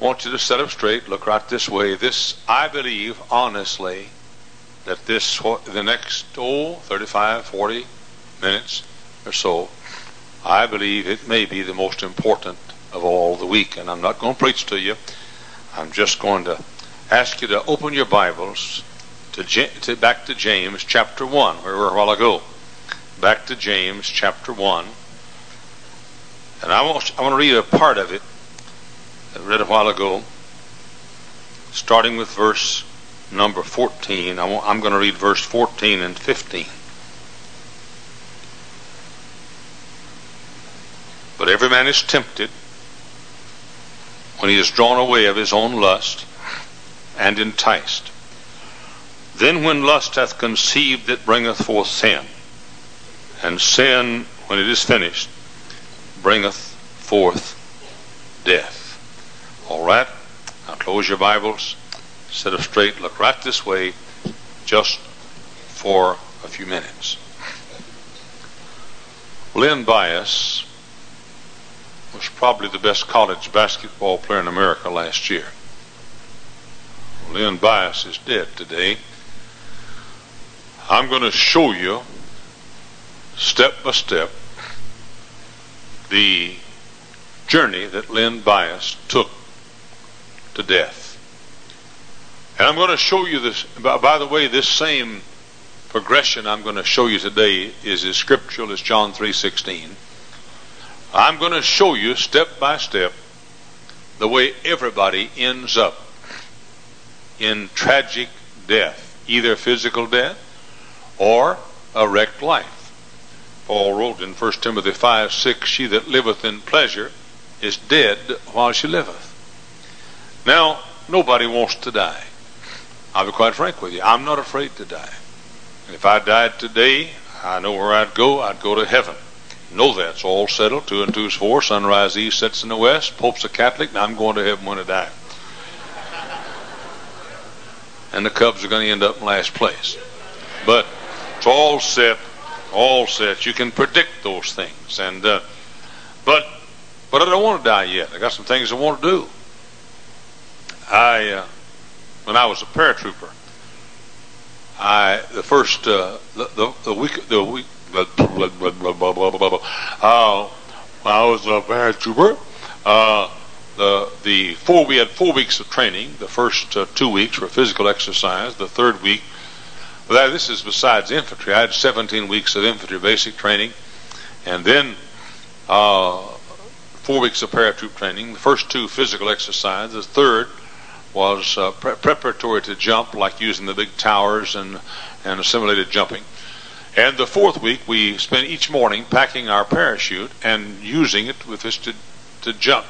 want you to sit up straight, look right this way. I believe, honestly, that the next, 35, 40 minutes or so, I believe it may be the most important of all the week. And I'm not going to preach to you. I'm just going to ask you to open your Bibles back to James chapter 1, where we were a while ago. Back to James chapter 1. And I want to read a part of it I read a while ago, starting with verse number 14. I'm going to read verse 14 and 15. But every man is tempted when he is drawn away of his own lust and enticed. Then when lust hath conceived, it bringeth forth sin. And sin, when it is finished, bringeth forth death. All right? Now close your Bibles, sit up straight, look right this way, just for a few minutes. Len Bias was probably the best college basketball player in America last year. Len Bias is dead today. I'm going to show you, step by step, the journey that Len Bias took to death. And I'm going to show you this. By the way, this same progression I'm going to show you today is as scriptural as John 3:16. I'm going to show you step by step the way everybody ends up in tragic death, either physical death or a wrecked life. Paul wrote in 1 Timothy 5:6, she that liveth in pleasure is dead while she liveth. Now, nobody wants to die. I'll be quite frank with you. I'm not afraid to die. If I died today, I know where I'd go. I'd go to heaven. Know that's all settled. 2 and 2 is 4. Sunrise east sets in the west. Pope's a Catholic. Now I'm going to heaven when I die. And the Cubs are going to end up in last place. But it's all set. All set. You can predict those things. And but I don't want to die yet. I got some things I want to do. When I was a paratrooper, I was a paratrooper. We had 4 weeks of training. The first 2 weeks were physical exercise. The third week, this is besides infantry. I had 17 weeks of infantry basic training, and then 4 weeks of paratroop training. The first 2 physical exercise. The third was preparatory to jump, like using the big towers and assimilated jumping. And the fourth week, we spent each morning packing our parachute and using it with us to jump.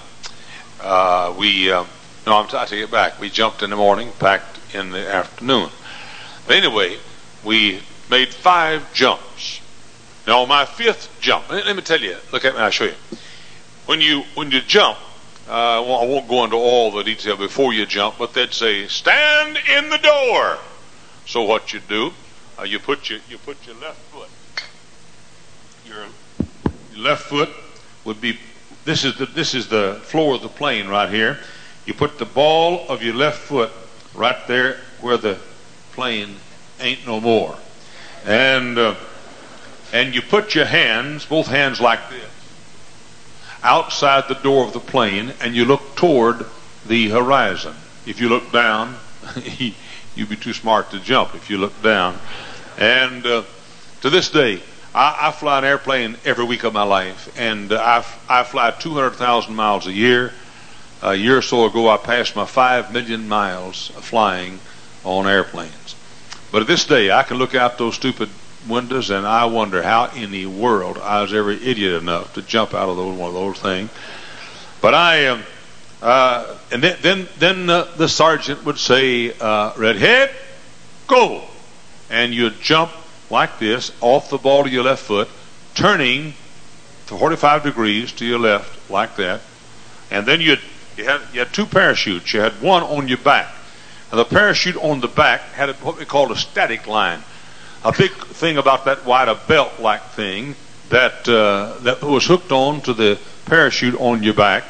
I take it back. We jumped in the morning, packed in the afternoon. But anyway, we made 5 jumps. Now, my 5th jump, let me tell you, look at me, I'll show you. When you jump, I won't go into all the detail before you jump, but they'd say, stand in the door. So what you do, you put your left foot. Your left foot would be, this is the floor of the plane right here. You put the ball of your left foot right there where the plane ain't no more. And you put your hands, both hands like this, outside the door of the plane, and you look toward the horizon. If you look down, you'd be too smart to jump if you look down. And to this day, I fly an airplane every week of my life, and I fly 200,000 miles a year. A year or so ago, I passed my 5 million miles of flying on airplanes. But at this day, I can look out those stupid windows, and I wonder how in the world I was ever idiot enough to jump out of one of those things. But and then the sergeant would say, "Redhead, go!" And you'd jump like this off the ball of your left foot, turning to 45 degrees to your left like that. And then you had 2 parachutes. You had one on your back, and the parachute on the back had what we called a static line. A big thing about that white, a belt-like thing that was hooked on to the parachute on your back,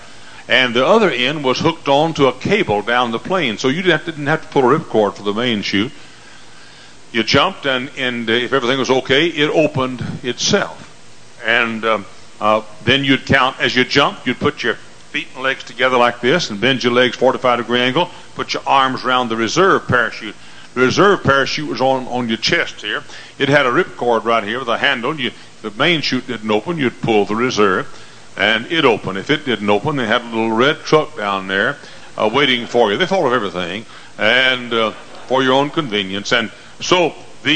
and the other end was hooked on to a cable down the plane. So you didn't have to pull a ripcord for the main chute. You jumped, and if everything was okay, it opened itself. And then you'd count as you jumped. You'd put your feet and legs together like this and bend your legs 45-degree angle. Put your arms around the reserve parachute. The reserve parachute was on your chest here. It had a ripcord right here with a handle. The main chute didn't open. You'd pull the reserve, and it opened. If it didn't open, they had a little red truck down there waiting for you. They thought of everything, and for your own convenience. And so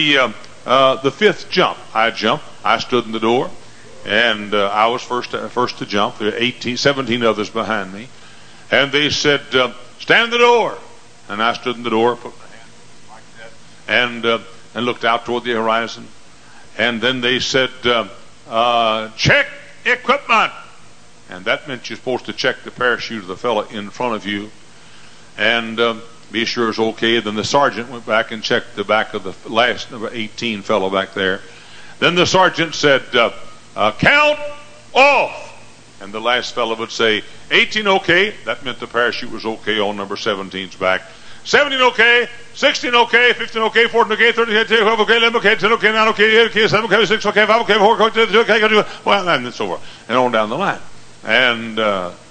the fifth jump, I jumped. I stood in the door, and I was first to jump. There were 17 others behind me, and they said, "Stand in the door." And I stood in the door, put my hand like that, and looked out toward the horizon. And then they said, "Check equipment." And that meant you're supposed to check the parachute of the fellow in front of you, and be sure it's okay. Then the sergeant went back and checked the back of the last number 18 fellow back there. Then the sergeant said, "Count off." And the last fellow would say, 18 okay. That meant the parachute was okay on number 17's back. 17 okay, 16 okay, 15 okay, 14 okay, 13 okay, 12 okay, 11 okay, 10 okay, 9 okay, 8 okay, 7 okay, 6 okay, 5 okay, 4 okay, 3 okay, well, and so forth, and on down the line. And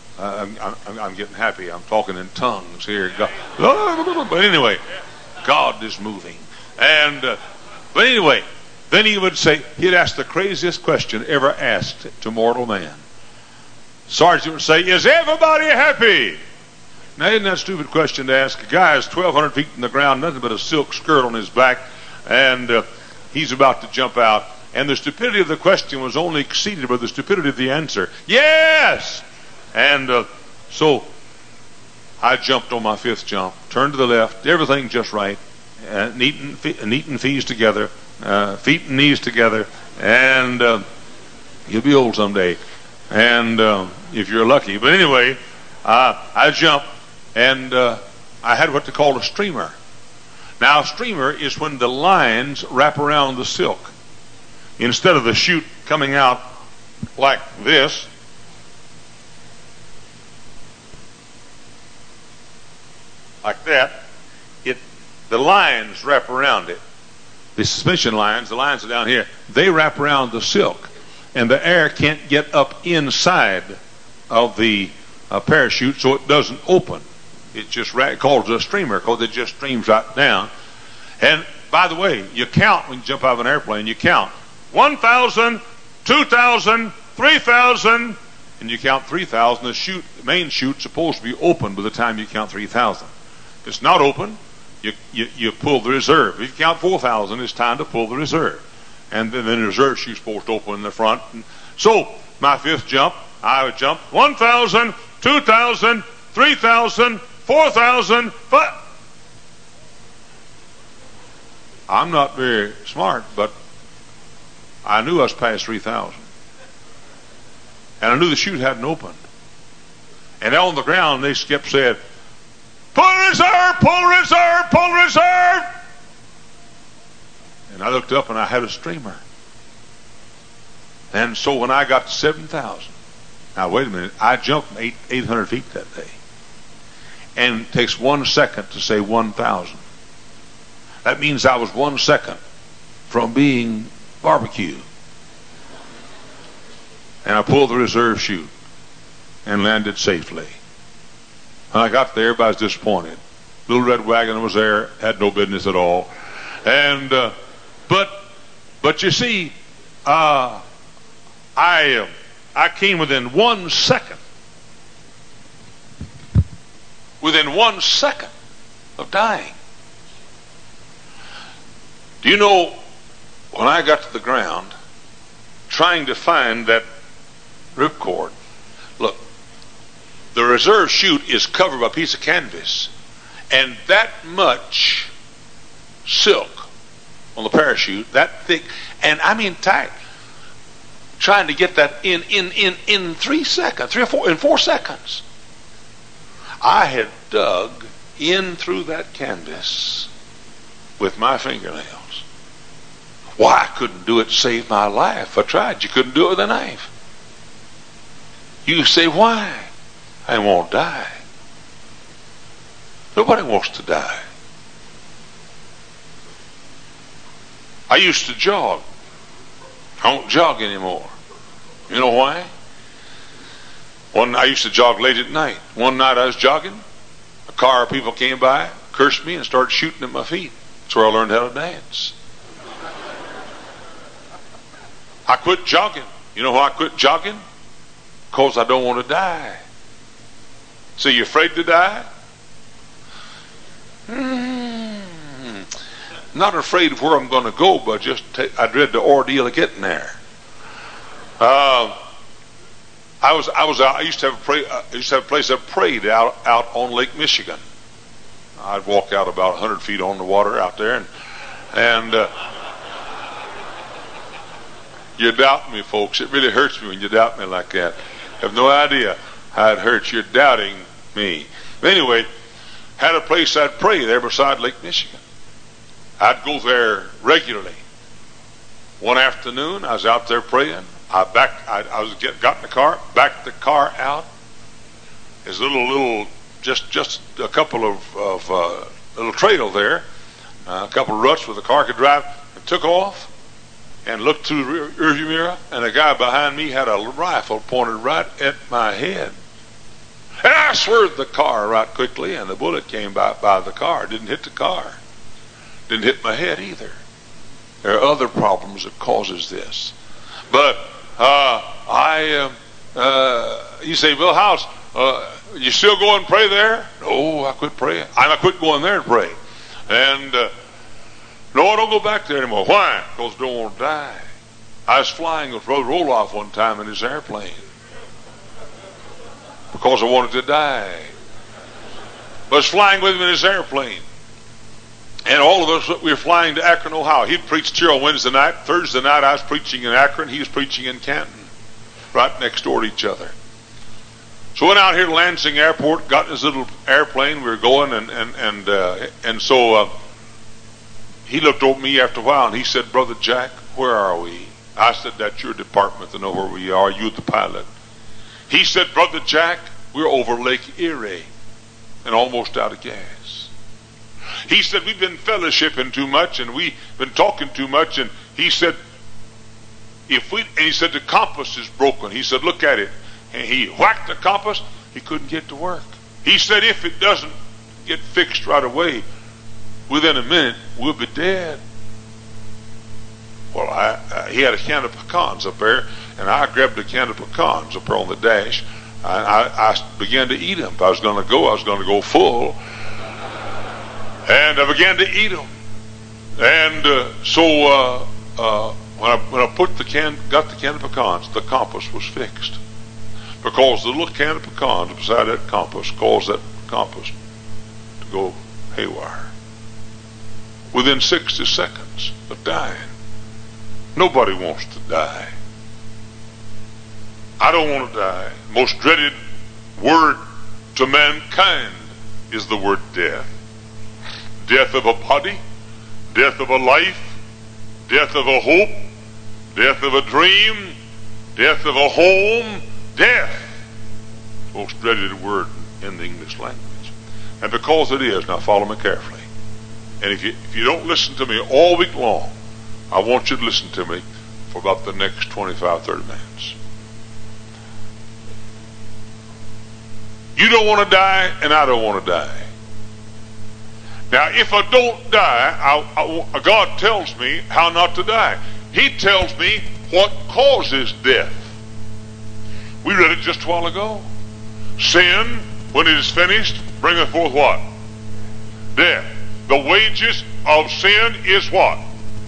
I'm getting happy. I'm talking in tongues here. But anyway, God is moving. And but anyway, then he would say, he'd ask the craziest question ever asked to mortal man. Sergeant would say, "Is everybody happy?" Now, isn't that a stupid question to ask? A guy is 1,200 feet from the ground, nothing but a silk skirt on his back, and he's about to jump out. And the stupidity of the question was only exceeded by the stupidity of the answer. Yes! And so I jumped on my fifth jump, turned to the left, everything just right, neat and feet together, feet and knees together, and you'll be old someday. And if you're lucky. But anyway, I jumped, and I had what they call a streamer. Now, a streamer is when the lines wrap around the silk. Instead of the chute coming out like this, like that, the lines wrap around it. The suspension lines, the lines are down here, they wrap around the silk. And the air can't get up inside of the parachute, so it doesn't open. It just calls it a streamer because it just streams right down. And by the way, you count when you jump out of an airplane. You count 1,000, 2,000, 3,000, and you count 3,000. The main chute's supposed to be open by the time you count 3,000. If it's not open, you pull the reserve. If you count 4,000, it's time to pull the reserve. And then the reserve chute's supposed to open in the front. And so my fifth jump, I would jump 1,000, 2,000, 3,000, 4,000, 5. I'm not very smart, but I knew I was past 3,000. And I knew the chute hadn't opened. And on the ground, they kept saying, "Pull reserve, pull reserve, pull reserve." And I looked up and I had a streamer. And so when I got to 7,000, now wait a minute, I jumped 800 feet that day. And it takes 1 second to say 1,000. That means I was 1 second from being barbecued. And I pulled the reserve chute and landed safely. When I got there, everybody was disappointed. Little Red Wagon was there, had no business at all. And but you see, I came within 1 second. Within 1 second of dying. Do you know, when I got to the ground, trying to find that ripcord, look, the reserve chute is covered by a piece of canvas, and that much silk on the parachute, that thick, and I mean tight, trying to get that in 3 seconds, 3 or 4, in 4 seconds. I had dug in through that canvas with my fingernails. Why, I couldn't do it to save my life. I tried. You couldn't do it with a knife. You say, why? I didn't want to die. Nobody wants to die. I used to jog. I don't jog anymore. You know why? I used to jog late at night. One night I was jogging. A car of people came by, cursed me, and started shooting at my feet. That's where I learned how to dance. I quit jogging. You know why I quit jogging? Because I don't want to die. So you afraid to die? Not afraid of where I'm going to go, but I dread the ordeal of getting there. I used to have a place I prayed out on Lake Michigan. I'd walk out about 100 feet on the water out there, and you doubt me, folks. It really hurts me when you doubt me like that. You have no idea how it hurts. You're doubting me. But anyway, had a place I'd pray there beside Lake Michigan. I'd go there regularly. One afternoon, I was out there praying. Got in the car, backed the car out. There's just a couple of little trail there, a couple of ruts where the car could drive, and took off and looked through the rearview mirror, and a guy behind me had a rifle pointed right at my head. And I swerved the car right quickly, and the bullet came by the car. Didn't hit the car. Didn't hit my head either. There are other problems that causes this. But you say, Bill House, you still go and pray there? No, I quit praying. I quit going there and pray. And no, I don't go back there anymore. Why? Because I don't want to die. I was flying with Brother Roloff one time in his airplane because I wanted to die. But I was flying with him in his airplane. And all of us, we were flying to Akron, Ohio. He'd preached here on Wednesday night. Thursday night, I was preaching in Akron. He was preaching in Canton, right next door to each other. So we went out here to Lansing Airport, got in his little airplane. We were going, and so he looked over me after a while, and he said, Brother Jack, where are we? I said, that's your department to know where we are. You're the pilot. He said, Brother Jack, we're over Lake Erie and almost out of gas. He said, we've been fellowshipping too much and we've been talking too much. And he said, the compass is broken. He said, look at it. And he whacked the compass. He couldn't get to work. He said, if it doesn't get fixed right away, within a minute, we'll be dead. Well, he had a can of pecans up there, and I grabbed a can of pecans up there on the dash. I began to eat them. If I was going to go full. And I began to eat them. And so when I got the can of pecans, the compass was fixed. Because the little can of pecans beside that compass caused that compass to go haywire. Within 60 seconds of dying. Nobody wants to die. I don't want to die. Most dreaded word to mankind is the word death. Death of a body, death of a life, death of a hope, death of a dream, death of a home, death. Most dreaded word in the English language. And because it is, now follow me carefully. And if you don't listen to me all week long, I want you to listen to me for about the next 25, 30 minutes. You don't want to die, and I don't want to die. Now, if I don't die, God tells me how not to die. He tells me what causes death. We read it just a while ago. Sin, when it is finished, bringeth forth what? Death. The wages of sin is what?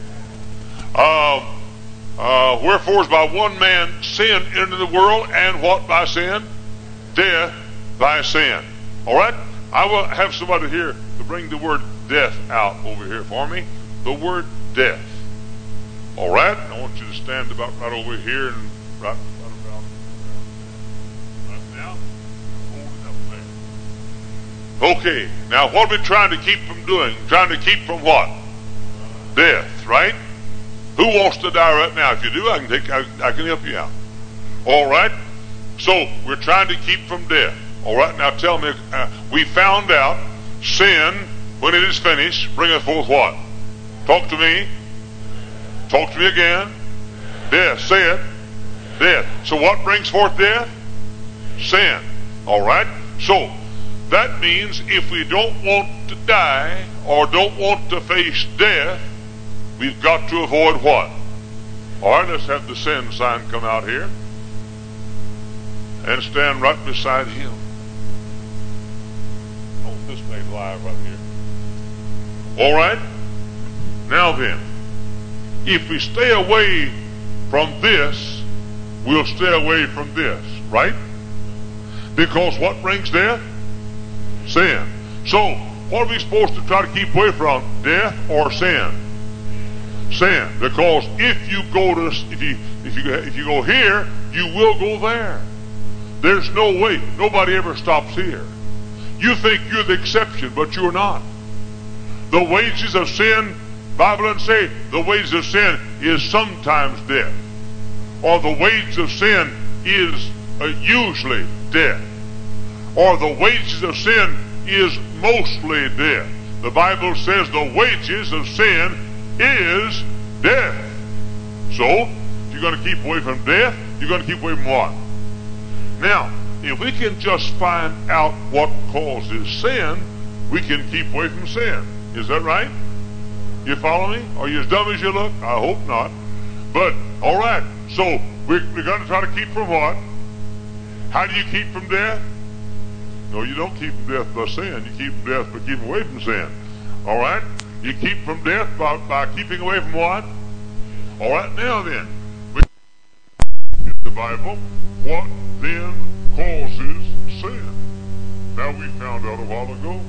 Wherefore is by one man sin into the world, and what by sin? Death by sin. All right? I will have somebody here to bring the word death out over here for me. The word death. All right? I want you to stand about right over here and right about right now. Hold it up there. Okay. Now, what are we trying to keep from doing? Trying to keep from what? Death, right? Who wants to die right now? If you do, I can help you out. All right? So, we're trying to keep from death. All right, now tell me, we found out sin, when it is finished, bringeth forth what? Talk to me. Talk to me again. Death. Say it. Death. So what brings forth death? Sin. All right? So that means if we don't want to die or don't want to face death, we've got to avoid what? All right, let's have the sin sign come out here and stand right beside him. Oh, this made live right here. All right? Now then, if we stay away from this, we'll stay away from this, right? Because what brings death? Sin. So, what are we supposed to try to keep away from? Death or sin? Sin. Because if you go here, you will go there. There's no way. Nobody ever stops here. You think you're the exception, but you're not. The wages of sin, Bible doesn't say the wages of sin is sometimes death, or the wages of sin is usually death, or the wages of sin is mostly death. The Bible says the wages of sin is death. So, if you're going to keep away from death, you're going to keep away from what? Now, if we can just find out what causes sin, we can keep away from sin. Is that right? You follow me? Are you as dumb as you look? I hope not. But, all right. So, we're going to try to keep from what? How do you keep from death? No, you don't keep from death by sin. You keep from death by keeping away from sin. All right? You keep from death by keeping away from what? All right, now then. In the Bible, what then causes sin? Now we found out a while ago.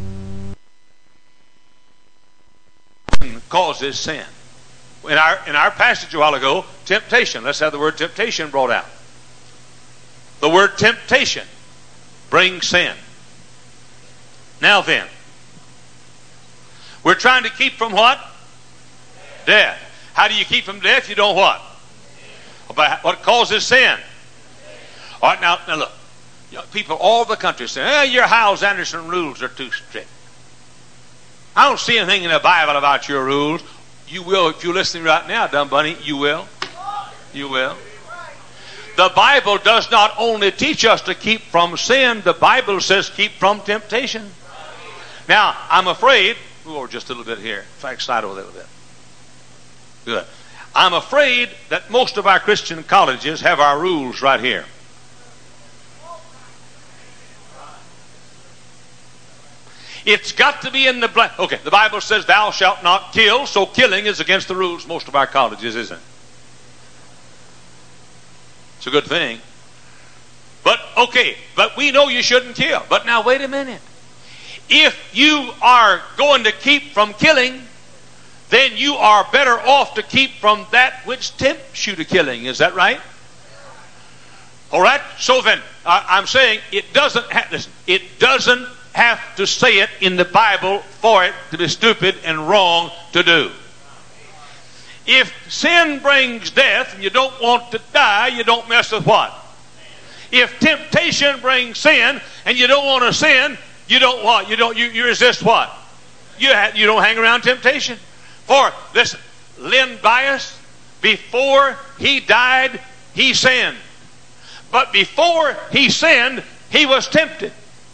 Causes sin. In our passage a while ago, temptation. Let's have the word temptation brought out. The word temptation brings sin. Now then, we're trying to keep from what? Death. How do you keep from death? You don't what? What causes sin? All right, now look. People all over the country say, your Hyles Anderson rules are too strict. I don't see anything in the Bible about your rules. You will, if you're listening right now, dumb bunny, you will. You will. The Bible does not only teach us to keep from sin, the Bible says keep from temptation. Now, I'm afraid, or just a little bit here. In fact, slide over a little bit. Good. I'm afraid that most of our Christian colleges have our rules right here. It's got to be in the blank. Okay, the Bible says thou shalt not kill, so killing is against the rules of most of our colleges, isn't it? It's a good thing. But, okay, but we know you shouldn't kill. But now wait a minute. If you are going to keep from killing, then you are better off to keep from that which tempts you to killing. Is that right? All right? So then, I'm saying it doesn't have to say it in the Bible for it to be stupid and wrong to do. If sin brings death and you don't want to die, you don't mess with what? If temptation brings sin and you don't want to sin, you don't what? You resist what? You don't hang around temptation. For this Len Bias, before he died, he sinned. But before he sinned, he was tempted.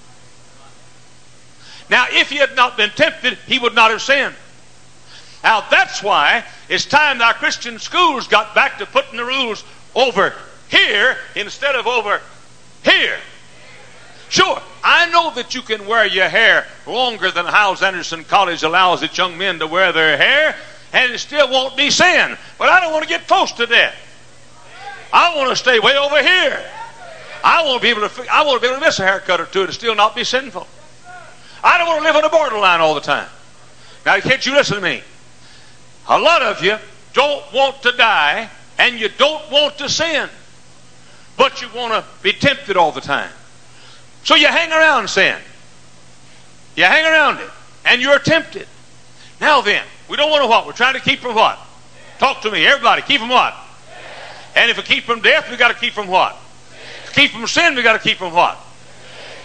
Now, if he had not been tempted, he would not have sinned. Now, that's why it's time that our Christian schools got back to putting the rules over here instead of over here. Sure, I know that you can wear your hair longer than Hyles Anderson College allows its young men to wear their hair, and it still won't be sin. But I don't want to get close to that. I want to stay way over here. I want to be able to miss a haircut or two and still not be sinful. I don't want to live on the borderline all the time. Now, can't you listen to me? A lot of you don't want to die and you don't want to sin, but you want to be tempted all the time. So you hang around sin. You hang around it and you're tempted. Now then, we don't want to what? We're trying to keep from what? Talk to me, everybody. Keep from what? And if we keep from death, we got to keep from what? To keep from sin, we got to keep from what?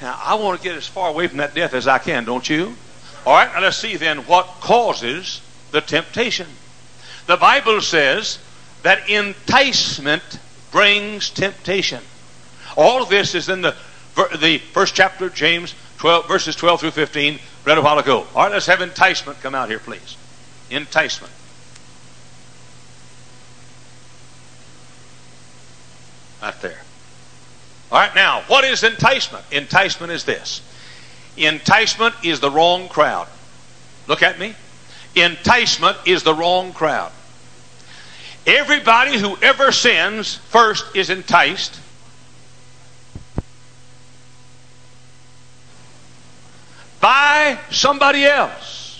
Now, I want to get as far away from that death as I can, don't you? All right, now let's see then what causes the temptation. The Bible says that enticement brings temptation. All of this is in the first chapter of James, 12, verses 12 through 15, read a while ago. All right, let's have enticement come out here, please. Enticement. Right there. All right, now, what is enticement? Enticement is this. Enticement is the wrong crowd. Look at me. Enticement is the wrong crowd. Everybody who ever sins first is enticed. By somebody else.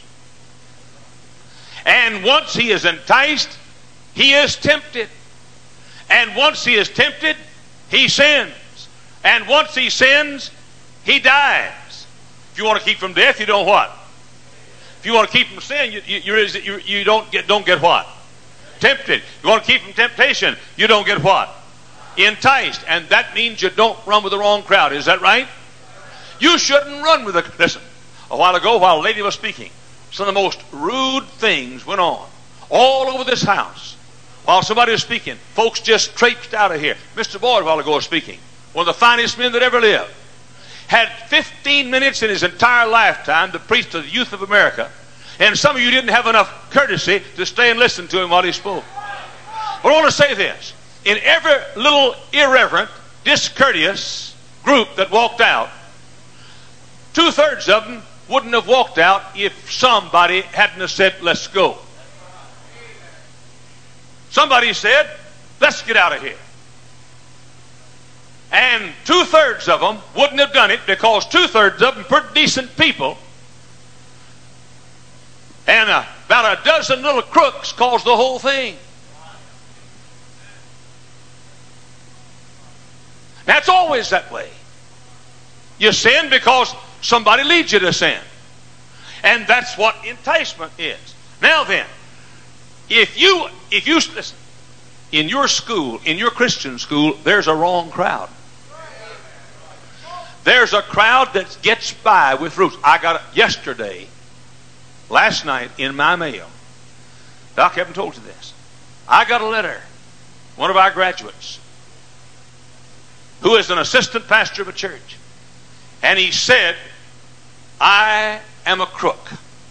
And once he is enticed, he is tempted. And once he is tempted, he sins. And once he sins, he dies. If you want to keep from death, you don't what? If you want to keep from sin, you don't get what? Tempted. You want to keep from temptation, you don't get what? Enticed. And that means you don't run with the wrong crowd. Is that right? You shouldn't run with the... Listen, a while ago, while a lady was speaking, some of the most rude things went on all over this house. While somebody was speaking, folks just traipsed out of here. Mr. Boyd, a while ago, was speaking. One of the finest men that ever lived. Had 15 minutes in his entire lifetime to preach to the youth of America. And some of you didn't have enough courtesy to stay and listen to him while he spoke. But I want to say this. In every little irreverent, discourteous group that walked out, 2/3 of them wouldn't have walked out if somebody hadn't have said, let's go. Somebody said, let's get out of here. And 2/3 of them wouldn't have done it because 2/3 of them pretty decent people. And about a dozen little crooks caused the whole thing. That's always that way. You sin because somebody leads you to sin. And that's what enticement is. Now then, if you listen, in your school, in your Christian school, there's a wrong crowd. There's a crowd that gets by with roots. I got it yesterday, last night in my mail. Doc, I haven't told you this. I got a letter, one of our graduates, who is an assistant pastor of a church. And he said, I am a crook.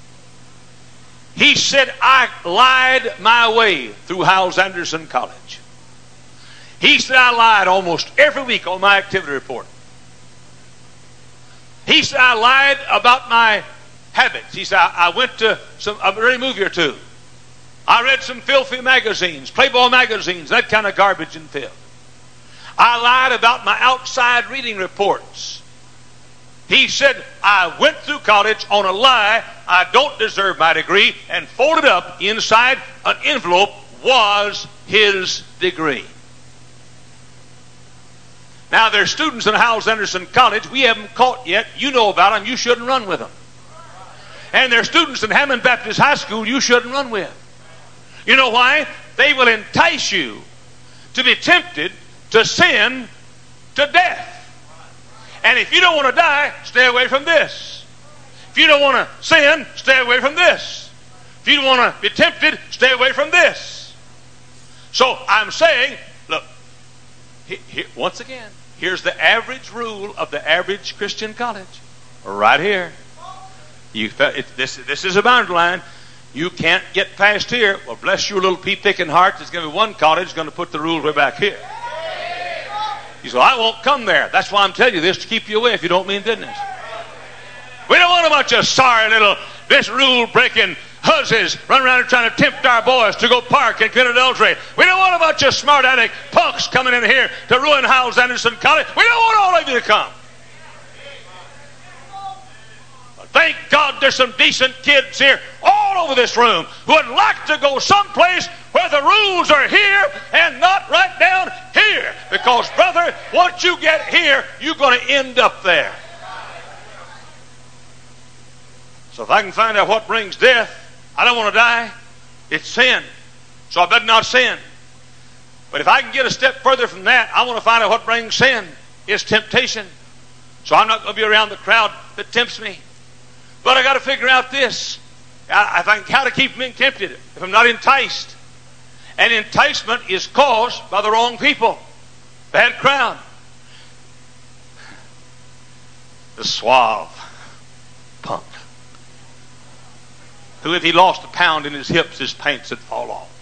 He said, I lied my way through Hyles Anderson College. He said, I lied almost every week on my activity report. He said, I lied about my habits. He said, I went to a early movie or two. I read some filthy magazines, Playboy magazines, that kind of garbage and filth. I lied about my outside reading reports. He said, I went through college on a lie. I don't deserve my degree. And folded up inside an envelope was his degree. Now, there's students in Hyles Anderson College we haven't caught yet. You know about them. You shouldn't run with them. And there's students in Hammond Baptist High School you shouldn't run with. You know why? They will entice you to be tempted to sin to death. And if you don't want to die, stay away from this. If you don't want to sin, stay away from this. If you don't want to be tempted, stay away from this. So I'm saying, look, here, once again, here's the average rule of the average Christian college. Right here. This is a boundary line. You can't get past here. Well, bless your little pea-picking heart. There's going to be one college that's going to put the rule way back here. You say, I won't come there. That's why I'm telling you this, to keep you away if you don't mean business. We don't want a bunch of sorry little, this rule-breaking hussies running around trying to tempt our boys to go park and commit adultery. We don't want a bunch of smart-aleck punks coming in here to ruin Hyles Anderson College. We don't want all of you to come. But thank God there's some decent kids here all over this room who would like to go someplace where the rules are here and not right down here. Because, brother, once you get here, you're going to end up there. So if I can find out what brings death, I don't want to die. It's sin. So I better not sin. But if I can get a step further from that, I want to find out what brings sin. It's temptation. So I'm not going to be around the crowd that tempts me. But I got to figure out this. I think how to keep me tempted if I'm not enticed. And enticement is caused by the wrong people. Bad crowd. The suave punk, who if he lost a pound in his hips, his pants would fall off.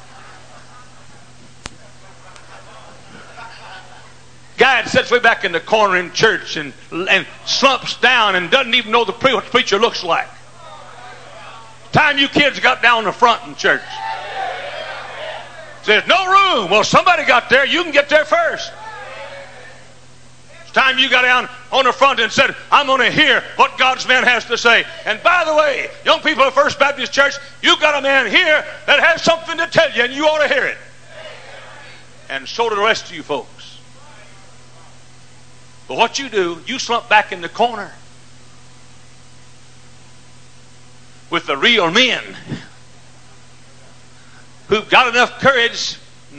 Guy that sits way back in the corner in church and slumps down and doesn't even know what the preacher looks like. Time you kids got down the front in church. There's no room. Well, somebody got there. You can get there first. It's time you got down on the front and said, I'm going to hear what God's man has to say. And by the way, young people of First Baptist Church, you've got a man here that has something to tell you, and you ought to hear it. And so do the rest of you folks. But what you do, you slump back in the corner with the real men who've got enough courage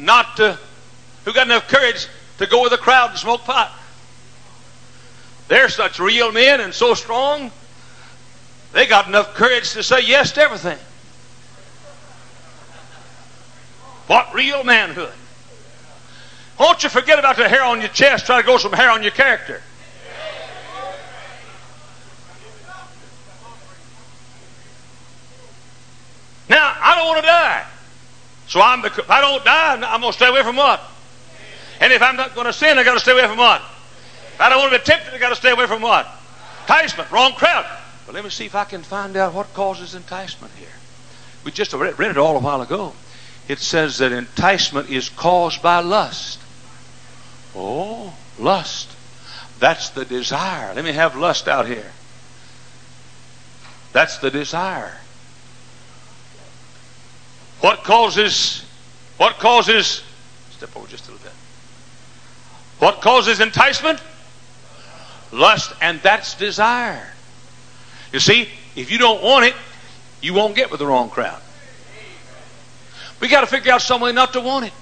to go with the crowd and smoke pot. They're such real men and so strong, they got enough courage to say yes to everything. What real manhood. Won't you forget about the hair on your chest, try to grow some hair on your character. Now, I don't want to die. So if I don't die, I'm going to stay away from what? And if I'm not going to sin, I got to stay away from what? If I don't want to be tempted, I got to stay away from what? Enticement, wrong crowd. But let me see if I can find out what causes enticement here. We just read it all a while ago. It says that enticement is caused by lust. Oh, lust. That's the desire. Let me have lust out here. That's the desire. What causes, step over just a little bit. What causes enticement? Lust, and that's desire. You see, if you don't want it, you won't get with the wrong crowd. We got to figure out some way not to want it.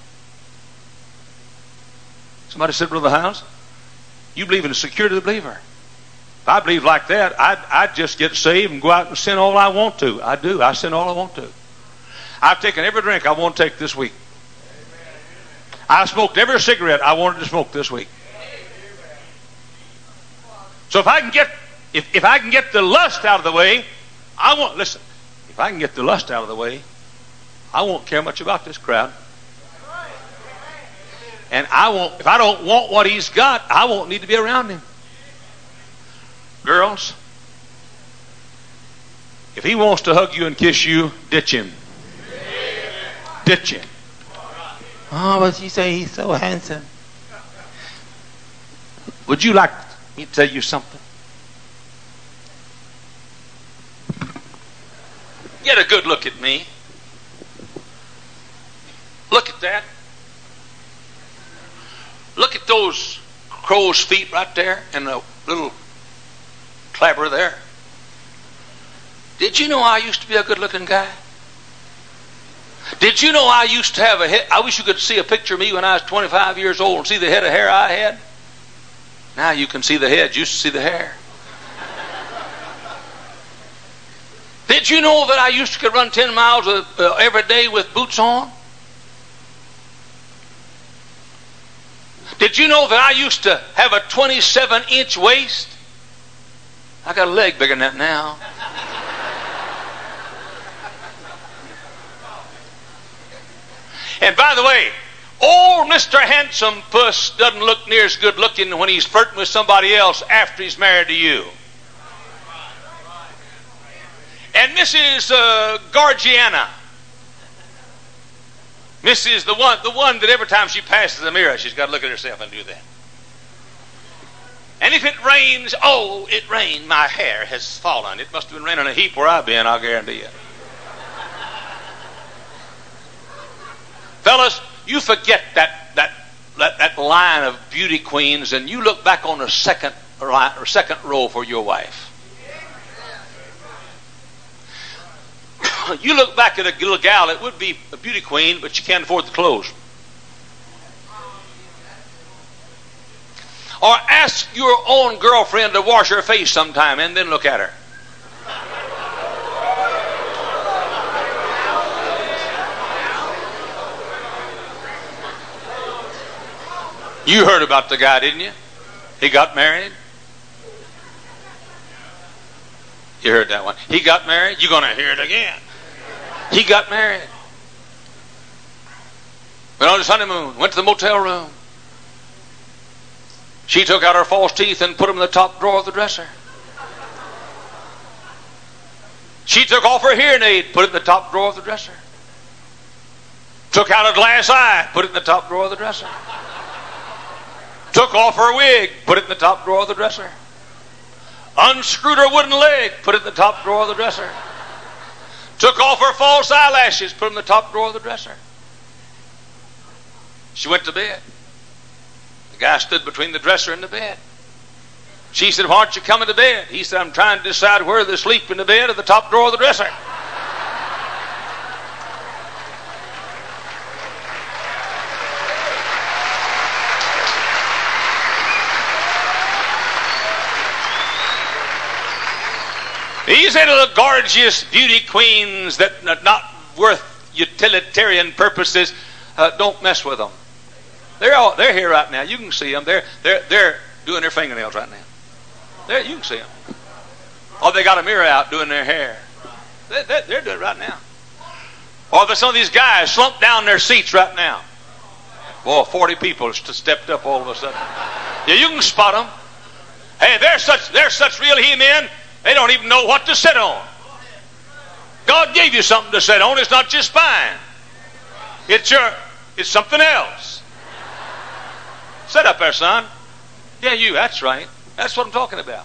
Somebody said, Brother Howes, you believe in the security of the believer. If I believe like that, I'd just get saved and go out and sin all I want to. I do. I sin all I want to. I've taken every drink I want to take this week. I smoked every cigarette I wanted to smoke this week. So if I can get the lust out of the way, if I can get the lust out of the way, I won't care much about this crowd. And if I don't want what he's got, I won't need to be around him. Girls, if he wants to hug you and kiss you, ditch him. Ditch him. Oh, but you say he's so handsome. Would you like me to tell you something? Get a good look at me. Look at that. Look at those crow's feet right there and the little clapper there. Did you know I used to be a good looking guy? Did you know I used to have a head? I wish you could see a picture of me when I was 25 years old and see the head of hair I had. Now you can see the head. You used to see the hair. Did you know that I used to run 10 miles every day with boots on? Did you know that I used to have a 27-inch waist? I got a leg bigger than that now. And by the way, old Mr. Handsome Puss doesn't look near as good looking when he's flirting with somebody else after he's married to you. And Mrs. Gargiana, Mrs. the one that every time she passes the mirror, she's got to look at herself and do that. And if it rains, oh, it rained, my hair has fallen. It must have been raining a heap where I've been, I'll guarantee you. Fellas, you forget that line of beauty queens and you look back on the second row for your wife. You look back at a little gal that would be a beauty queen, but she can't afford the clothes. Or ask your own girlfriend to wash her face sometime and then look at her. You heard about the guy, didn't you? He got married. You heard that one. He got married. You're going to hear it again. He got married. Went on his honeymoon. Went to the motel room. She took out her false teeth and put them in the top drawer of the dresser. She took off her hearing aid, put it in the top drawer of the dresser. Took out a glass eye, put it in the top drawer of the dresser. Took off her wig, put it in the top drawer of the dresser. Unscrewed her wooden leg, put it in the top drawer of the dresser. Took off her false eyelashes, put them in the top drawer of the dresser. She went to bed. The guy stood between the dresser and the bed. She said, "Why aren't you coming to bed?" He said, "I'm trying to decide whether to sleep in the bed or the top drawer of the dresser." He said to the gorgeous beauty queens that are not worth utilitarian purposes, don't mess with them. They're here right now. You can see them. They're doing their fingernails right now. There, you can see them. Or they got a mirror out doing their hair. They're doing it right now. Or some of these guys slumped down in their seats right now. Boy, 40 people stepped up all of a sudden. Yeah, you can spot them. Hey, they're such real he-men. They don't even know what to sit on. God gave you something to sit on. It's not your spine. It's something else. Sit up there, son. Yeah, you. That's right. That's what I'm talking about.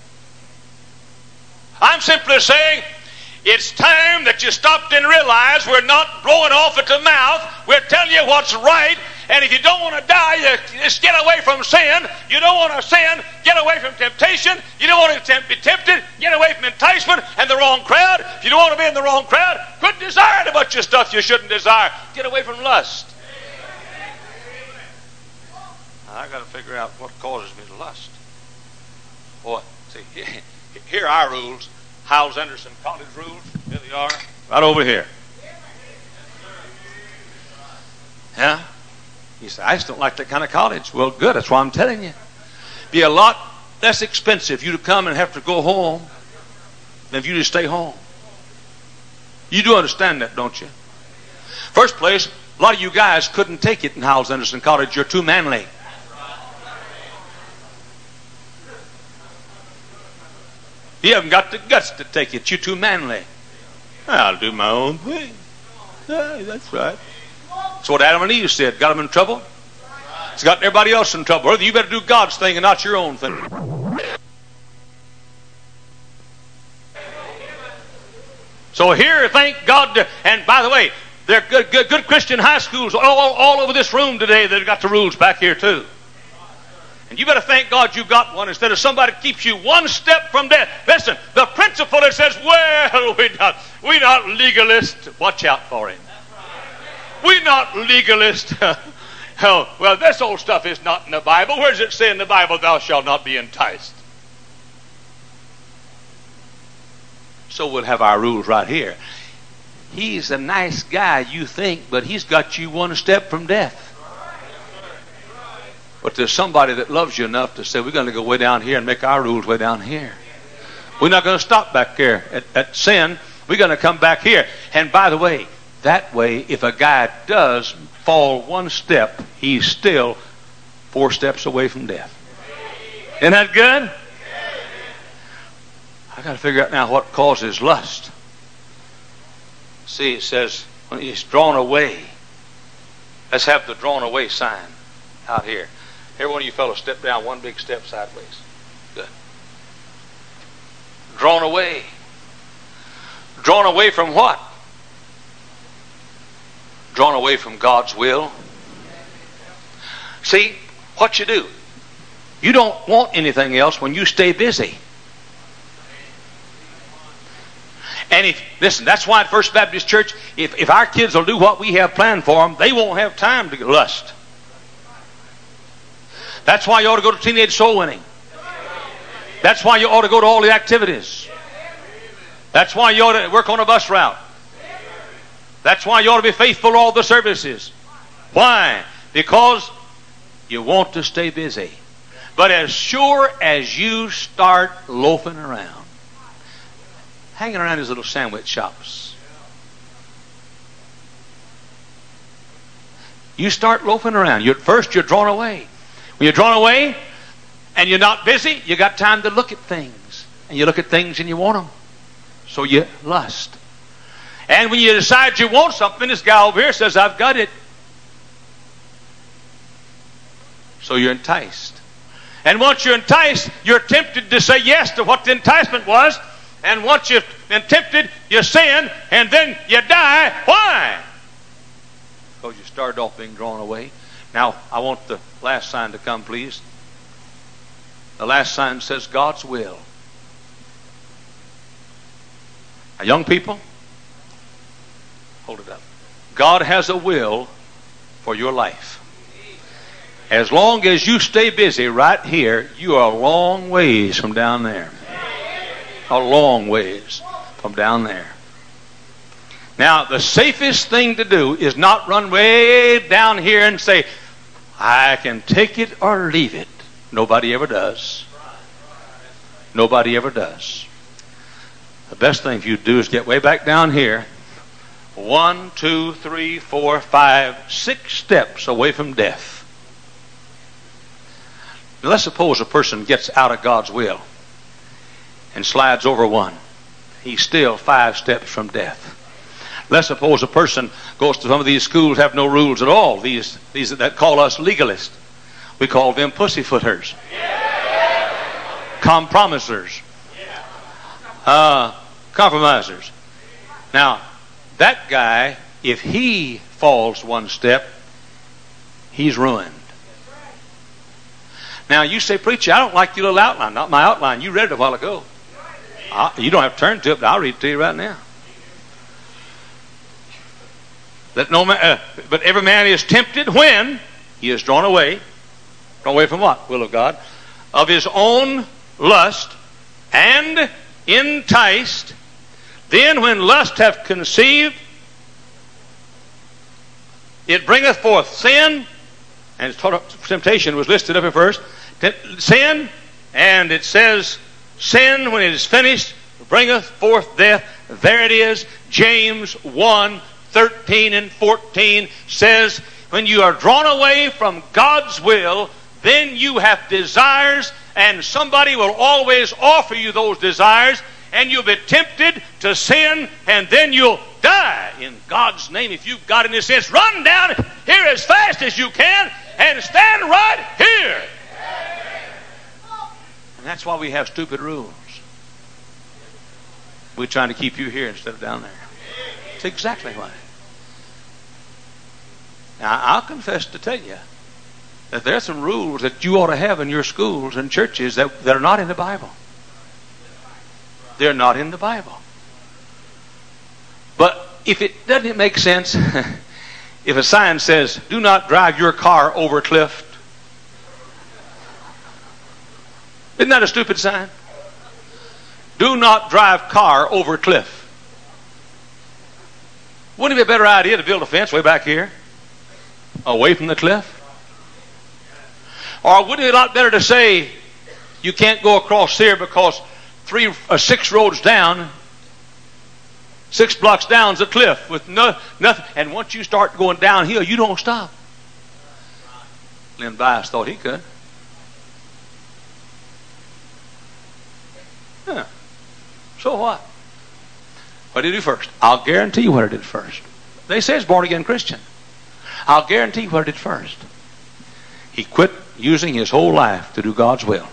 I'm simply saying it's time that you stopped and realized we're not blowing off at the mouth. We're telling you what's right. And if you don't want to die, you just get away from sin. You don't want to sin, get away from temptation. You don't want to be tempted, get away from enticement and the wrong crowd. If you don't want to be in the wrong crowd, quit desiring a bunch of stuff you shouldn't desire. Get away from lust. I got to figure out what causes me to lust. Boy, see, here are our rules. Hyles Anderson College rules. Here they are. Right over here. Yeah? You say, "I just don't like that kind of college." Well, good. That's why I'm telling you. Be a lot less expensive for you to come and have to go home than if you just stay home. You do understand that, don't you? First place, a lot of you guys couldn't take it in Hyles Anderson College. You're too manly. You haven't got the guts to take it. You're too manly. I'll do my own thing. Yeah, that's right. That's what Adam and Eve said. Got them in trouble. It's gotten everybody else in trouble. You better do God's thing and not your own thing. So here, thank God. And by the way, there are good Christian high schools all over this room today that have got the rules back here too. And you better thank God you've got one instead of somebody that keeps you one step from death. Listen, the principle that says, "Well, we're not legalists." Watch out for him. We're not legalists. Oh, well, this old stuff is not in the Bible. Where does it say in the Bible, "Thou shalt not be enticed"? So we'll have our rules right here. He's a nice guy, you think, but he's got you one step from death. But there's somebody that loves you enough to say, "We're going to go way down here and make our rules way down here. We're not going to stop back there at sin. We're going to come back here." And by the way, that way, if a guy does fall one step, he's still 4 steps away from death. Isn't that good? I got to figure out now what causes lust. See, it says when he's drawn away. Let's have the drawn away sign out here. Every one of you fellows step down one big step sideways. Good. Drawn away. Drawn away from what? Drawn away from God's will. See, what you do, you don't want anything else when you stay busy. And listen, that's why at First Baptist Church, if our kids will do what we have planned for them, they won't have time to lust. That's why you ought to go to teenage soul winning. That's why you ought to go to all the activities. That's why you ought to work on a bus route. That's why you ought to be faithful to all the services. Why? Because you want to stay busy. But as sure as you start loafing around, hanging around these little sandwich shops, you start loafing around. First, you're drawn away. When you're drawn away and you're not busy, you got time to look at things. And you look at things and you want them. So you lust. And when you decide you want something, this guy over here says, I've got it. So you're enticed. And once you're enticed, you're tempted to say yes to what the enticement was. And once you've been tempted, you sin, and then you die. Why? Because you started off being drawn away. Now, I want the last sign to come, please. The last sign says God's will. Now, young people, hold it up. God has a will for your life. As long as you stay busy right here, you are a long ways from down there. A long ways from down there. Now, the safest thing to do is not run way down here and say, I can take it or leave it. Nobody ever does. Nobody ever does. The best thing for you to do is get way back down here. 1, 2, 3, 4, 5, 6 steps away from death. Now, let's suppose a person gets out of God's will and slides over one. He's still 5 steps from death. Let's suppose a person goes to some of these schools that have no rules at all. These that call us legalists. We call them pussyfooters. Compromisers. Compromisers. Now, that guy, if he falls 1 step, he's ruined. Now, you say, preacher, I don't like your little outline. Not my outline. You read it a while ago. You don't have to turn to it, but I'll read it to you right now. But every man is tempted when he is drawn away. Drawn away from what? Will of God. Of his own lust, and enticed. Then when lust hath conceived, it bringeth forth sin. And temptation was listed up at first. Sin, and it says, sin, when it is finished, bringeth forth death. There it is. James 1, 13 and 14 says, when you are drawn away from God's will, then you have desires, and somebody will always offer you those desires, and you'll be tempted to sin, and then you'll die in God's name. If you've got any sense, run down here as fast as you can and stand right here. And that's why we have stupid rules. We're trying to keep you here instead of down there. That's exactly why. Now, I'll confess to tell you that there are some rules that you ought to have in your schools and churches that are not in the Bible. They're not in the Bible. But if it doesn't make sense, if a sign says, do not drive your car over a cliff, isn't that a stupid sign? Do not drive car over a cliff. Wouldn't it be a better idea to build a fence way back here? Away from the cliff? Or wouldn't it be a lot better to say, you can't go across here because 6 roads down, 6 blocks down is a cliff with nothing. And once you start going downhill, you don't stop. Len Bias thought he could. Yeah. So what? What did he do first? I'll guarantee you what he did first. They say it's born again Christian. I'll guarantee you what he did first. He quit using his whole life to do God's will.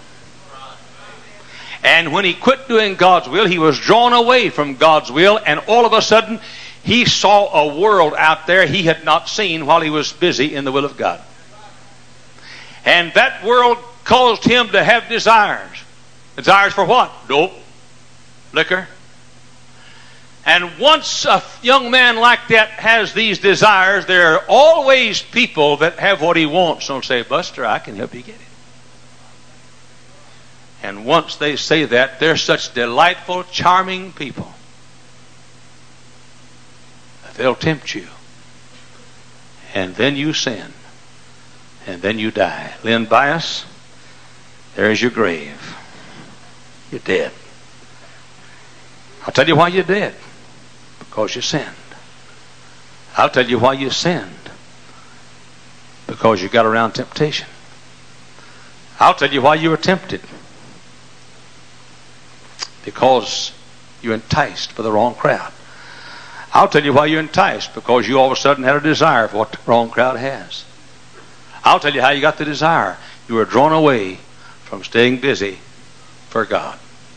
And when he quit doing God's will, he was drawn away from God's will, and all of a sudden he saw a world out there he had not seen while he was busy in the will of God. And that world caused him to have desires. Desires for what? Dope, liquor. And once a young man like that has these desires, there are always people that have what he wants. Don't say, Buster, I can help you get it. And once they say that, they're such delightful, charming people that they'll tempt you. And then you sin. And then you die. Lynn Bias, there's your grave. You're dead. I'll tell you why you're dead. Because you sinned. I'll tell you why you sinned. Because you got around temptation. I'll tell you why you were tempted. Because you're enticed by the wrong crowd. I'll tell you why you're enticed. Because you all of a sudden had a desire for what the wrong crowd has. I'll tell you how you got the desire. You were drawn away from staying busy for God.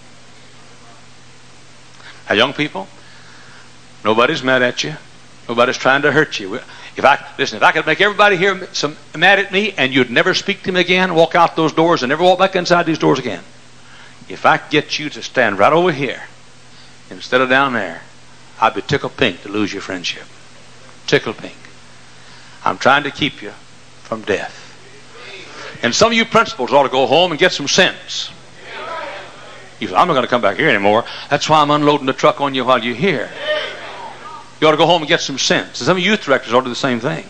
Now, young people, nobody's mad at you. Nobody's trying to hurt you. If I could make everybody here mad at me and you'd never speak to me again, walk out those doors and never walk back inside these doors again. If I could get you to stand right over here instead of down there, I'd be tickled pink to lose your friendship. Tickled pink. I'm trying to keep you from death. And some of you principals ought to go home and get some sense. You say, I'm not going to come back here anymore. That's why I'm unloading the truck on you while you're here. You ought to go home and get some sense. And some youth directors ought to do the same thing.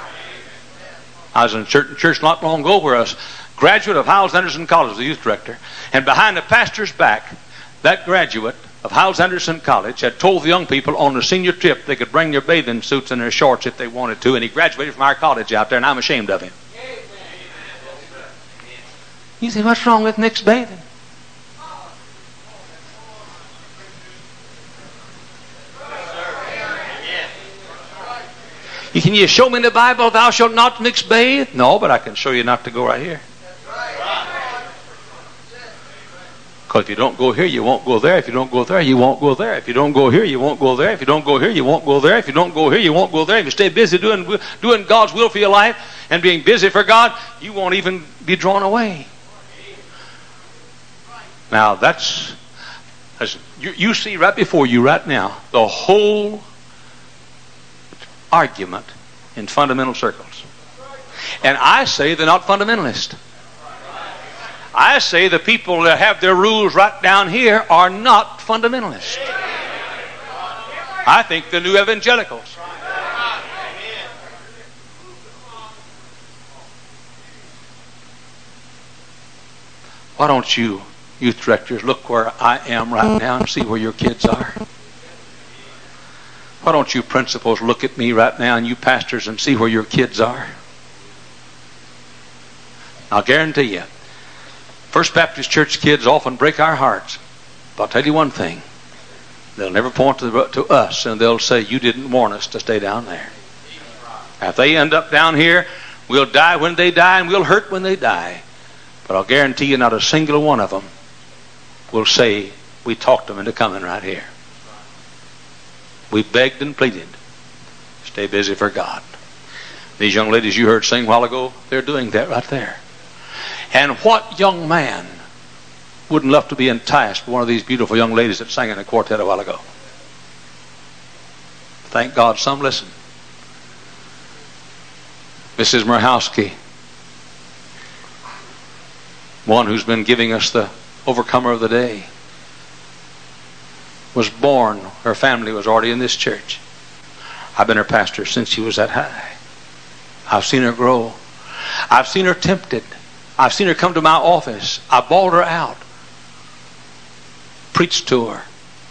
I was in a church not long ago where a graduate of Hyles-Anderson College was the youth director. And behind the pastor's back, that graduate of Hyles-Anderson College had told the young people on the senior trip they could bring their bathing suits and their shorts if they wanted to. And he graduated from our college out there, and I'm ashamed of him. You say, what's wrong with mixed bathing? Can you show me in the Bible, thou shalt not mix bathe? No, but I can show you not to go right here. Because if you don't go here, you won't go there. If you don't go there, you won't go there. If you don't go here, you won't go there. If you don't go here, you won't go there. If you don't go here, you won't go there. If you stay busy doing God's will for your life and being busy for God, you won't even be drawn away. Now that's you see right before you right now the whole argument in fundamental circles. And I say they're not fundamentalist. I say the people that have their rules right down here are not fundamentalists. I think they're new evangelicals. Why don't you youth directors look where I am right now and see where your kids are? Why don't you principals look at me right now and you pastors and see where your kids are? I'll guarantee you, First Baptist Church kids often break our hearts. But I'll tell you one thing. They'll never point to us and they'll say, you didn't warn us to stay down there. Now, if they end up down here, we'll die when they die and we'll hurt when they die. But I'll guarantee you not a single one of them will say, we talked them into coming right here. We begged and pleaded. Stay busy for God. These young ladies you heard sing a while ago, they're doing that right there. And what young man wouldn't love to be enticed by one of these beautiful young ladies that sang in a quartet a while ago? Thank God some listen. Mrs. Murhowski, one who's been giving us the overcomer of the day, was born, her family was already in this church. I've been her pastor since she was that high. I've seen her grow. I've seen her tempted. I've seen her come to my office. I bawled her out. Preached to her.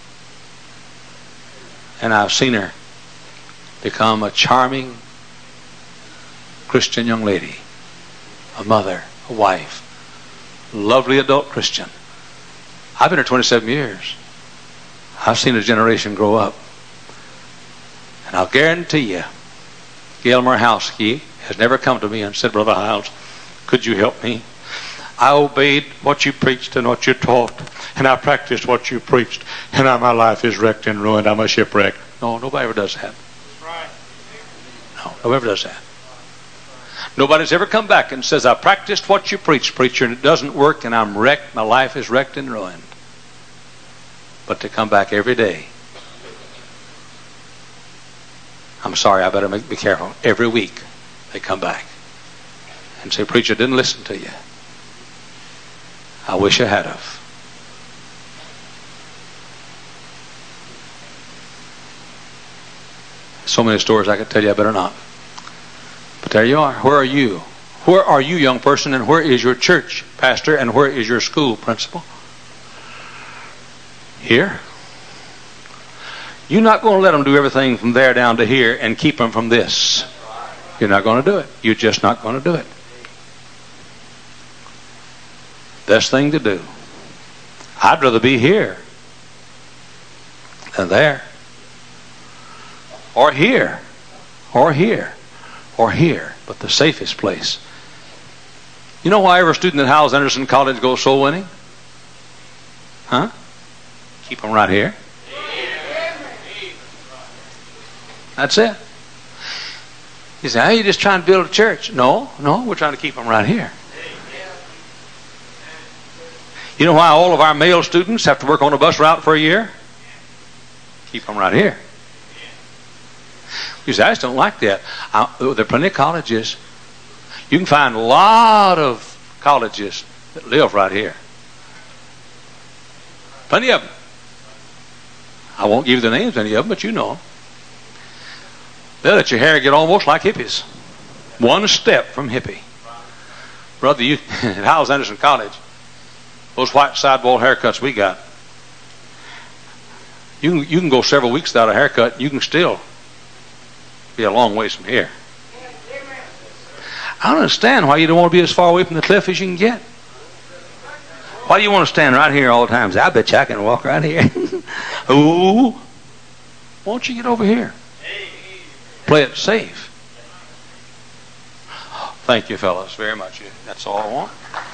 And I've seen her become a charming Christian young lady. A mother, a wife, lovely adult Christian. I've been here 27 years. I've seen a generation grow up. And I'll guarantee you, Gail Murhowski has never come to me and said, Brother Hyles, could you help me? I obeyed what you preached and what you taught, and I practiced what you preached, and now my life is wrecked and ruined. I'm a shipwreck. No, nobody ever does that. No, nobody ever does that. Nobody's ever come back and says, I practiced what you preached, preacher, and it doesn't work, and I'm wrecked. My life is wrecked and ruined. But to come back every day. I'm sorry, I better be careful. Every week they come back and say, preacher, didn't listen to you. I wish I had of. So many stories I could tell you, I better not. But there you are. Where are you? Where are you, young person, and where is your church pastor, and where is your school principal? Here? You're not going to let them do everything from there down to here and keep them from this. You're not going to do it. You're just not going to do it. Best thing to do. I'd rather be here than there. Or here. Or here. Or here. But the safest place. You know why every student at Hyles Anderson College goes soul winning? Huh? Keep them right here. That's it. You say, hey, you're just trying to build a church. No, we're trying to keep them right here. You know why all of our male students have to work on a bus route for a year? Keep them right here. You say, I just don't like that. There are plenty of colleges. You can find a lot of colleges that live right here. Plenty of them. I won't give you the names of any of them, but you know them. They'll let your hair get almost like hippies. One step from hippie. Brother, you at Hyles Anderson College, those white sidewall haircuts we got, you can go several weeks without a haircut. You can still be a long ways from here. I don't understand why you don't want to be as far away from the cliff as you can get. Why do you want to stand right here all the time? I bet you I can walk right here. Ooh. Won't you get over here? Play it safe. Thank you, fellas, very much. That's all I want.